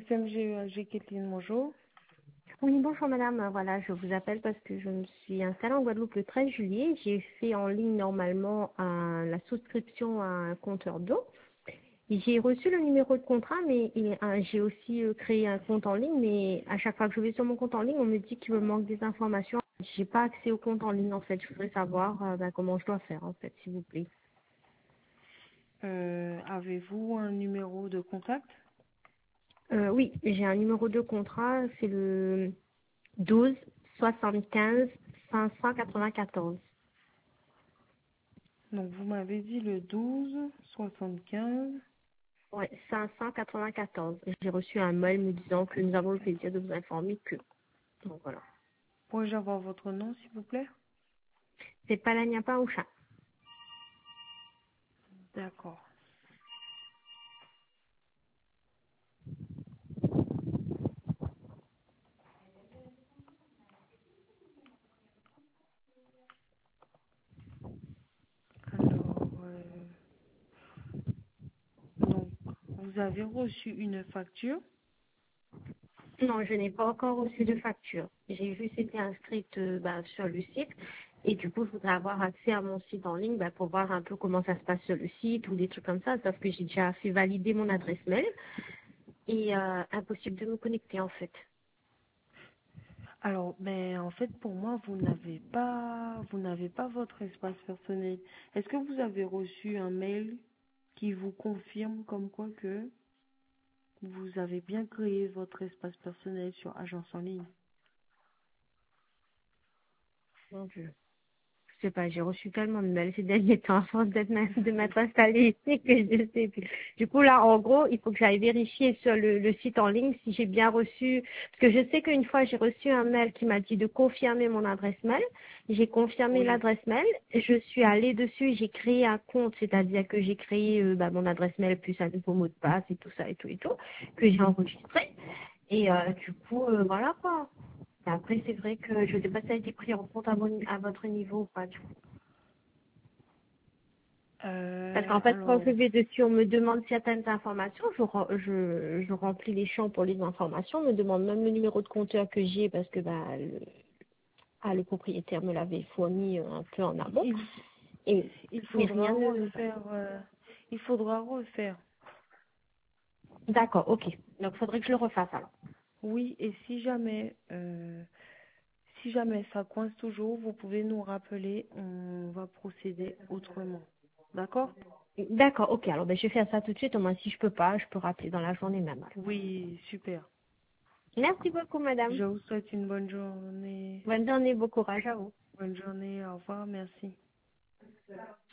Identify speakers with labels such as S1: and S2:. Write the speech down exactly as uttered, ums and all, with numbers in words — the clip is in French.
S1: S M G, j'ai Kathleen, bonjour.
S2: Oui, bonjour madame. Voilà, je vous appelle parce que je me suis installée en Guadeloupe le treize juillet. J'ai fait en ligne normalement un- la souscription à un compteur d'eau. Et j'ai reçu le numéro de contrat, mais et, euh, j'ai aussi euh, créé un compte en ligne. Mais à chaque fois que je vais sur mon compte en ligne, on me dit qu'il me manque des informations. J'ai pas accès au compte en ligne en fait. Je voudrais savoir euh, ben, comment je dois faire en fait, s'il vous plaît.
S1: Euh, avez-vous un numéro de contact?
S2: Euh, oui, j'ai un numéro de contrat. C'est le douze soixante-quinze cinq cent quatre-vingt-quatorze.
S1: Donc, vous m'avez dit le douze soixante-quinze.
S2: Ouais, cinq cent quatre-vingt-quatorze. J'ai reçu un mail me disant que nous avons le plaisir de vous informer que. Donc voilà.
S1: Pourrais-je avoir votre nom, s'il vous plaît?
S2: C'est pas la Niapa ou chat.
S1: D'accord. Alors, euh, donc, vous avez reçu une facture.
S2: Non, je n'ai pas encore reçu de facture. J'ai vu que c'était inscrite euh, bah, sur le site. Et du coup, je voudrais avoir accès à mon site en ligne bah, pour voir un peu comment ça se passe sur le site ou des trucs comme ça. Sauf que j'ai déjà fait valider mon adresse mail. Et euh, impossible de me connecter en fait.
S1: Alors, mais en fait, pour moi, vous n'avez pas, vous n'avez pas votre espace personnel. Est-ce que vous avez reçu un mail qui vous confirme comme quoi que vous avez bien créé votre espace personnel sur Agence en ligne?
S2: Mon Dieu. Je sais pas, j'ai reçu tellement de mails ces derniers temps à force d'être ma- de m'être installée ici que je sais plus. Du coup, là, en gros, il faut que j'aille vérifier sur le, le site en ligne si j'ai bien reçu, parce que je sais qu'une fois, j'ai reçu un mail qui m'a dit de confirmer mon adresse mail. J'ai confirmé
S1: Oui.
S2: l'adresse mail. Je suis allée dessus, j'ai créé un compte, c'est-à-dire que j'ai créé euh, bah, mon adresse mail plus un nouveau mot de passe et tout ça et tout et tout, que j'ai enregistré. Et euh, du coup, euh, voilà quoi. Et après, c'est vrai que je ne sais pas si ça a été pris en compte à, mon- à votre niveau ou pas. Du coup. Parce
S1: Euh,
S2: qu'en fait, quand
S1: alors,
S2: je vais dessus, on me demande certaines informations, je, rem- je, je remplis les champs pour les informations, on me demande même le numéro de compteur que j'ai parce que bah, le, ah, le propriétaire me l'avait fourni euh, un peu en amont.
S1: il,
S2: Et,
S1: il
S2: mais
S1: faudra
S2: rien ne...
S1: refaire, euh, il faudra refaire.
S2: D'accord, ok. Donc, il faudrait que je le refasse alors.
S1: Oui, et si jamais, euh, si jamais ça coince toujours, vous pouvez nous rappeler, on va procéder autrement. D'accord?
S2: D'accord, ok. Alors, ben, je vais faire ça tout de suite. Au moins, si je peux pas, je peux rappeler dans la journée même. alors.
S1: Oui, super.
S2: Merci beaucoup, madame.
S1: Je vous souhaite une bonne journée.
S2: Bonne journée, bon courage à vous.
S1: Bonne journée, au revoir, merci.